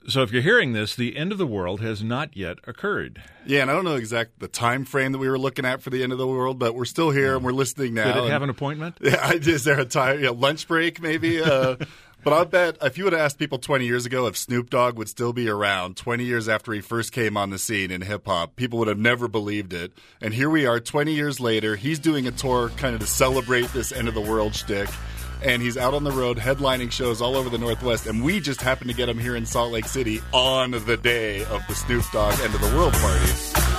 So if you're hearing this, the end of the world has not yet occurred. Yeah, and I don't know exactly the time frame that we were looking at for the end of the world, but we're still here and we're listening now. Did it have an appointment? Yeah, is there a time, lunch break maybe? But I'll bet if you would have asked people 20 years ago if Snoop Dogg would still be around 20 years after he first came on the scene in hip-hop, people would have never believed it. And here we are 20 years later. He's doing a tour kind of to celebrate this end-of-the-world shtick. And he's out on the road headlining shows all over the Northwest. And we just happened to get him here in Salt Lake City on the day of the Snoop Dogg End of the World party.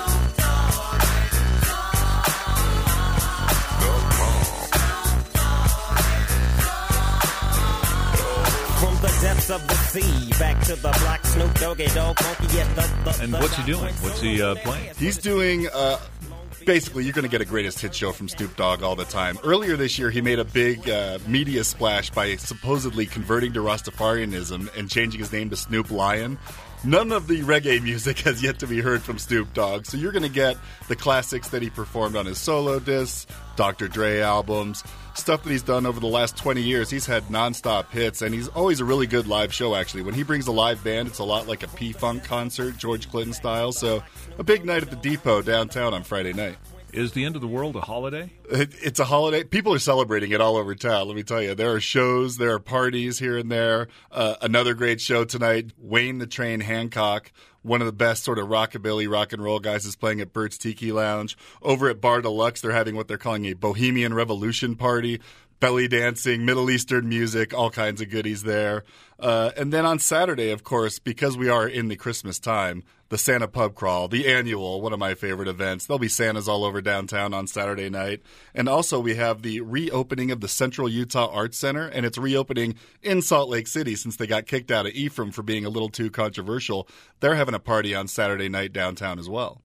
Depths of the sea, back to the black Snoop Doggy Dogg funky. Yes, and what's he doing? What's he playing? He's doing, basically, you're going to get a greatest hit show from Snoop Dogg all the time. Earlier this year, he made a big media splash by supposedly converting to Rastafarianism and changing his name to Snoop Lion. None of the reggae music has yet to be heard from Snoop Dogg, so you're going to get the classics that he performed on his solo discs, Dr. Dre albums, stuff that he's done over the last 20 years. He's had nonstop hits, and he's always a really good live show, actually. When he brings a live band, it's a lot like a P-Funk concert, George Clinton style, so a big night at the Depot downtown on Friday night. Is the end of the world a holiday? It's a holiday. People are celebrating it all over town, let me tell you. There are shows, there are parties here and there. Another great show tonight, Wayne the Train Hancock, one of the best sort of rockabilly rock and roll guys, is playing at Bert's Tiki Lounge. Over at Bar Deluxe, they're having what they're calling a Bohemian Revolution party. Belly dancing, Middle Eastern music, all kinds of goodies there. And then on Saturday, of course, because we are in the Christmas time, the Santa Pub Crawl, the annual, one of my favorite events. There'll be Santas all over downtown on Saturday night. And also we have the reopening of the Central Utah Arts Center, and it's reopening in Salt Lake City since they got kicked out of Ephraim for being a little too controversial. They're having a party on Saturday night downtown as well.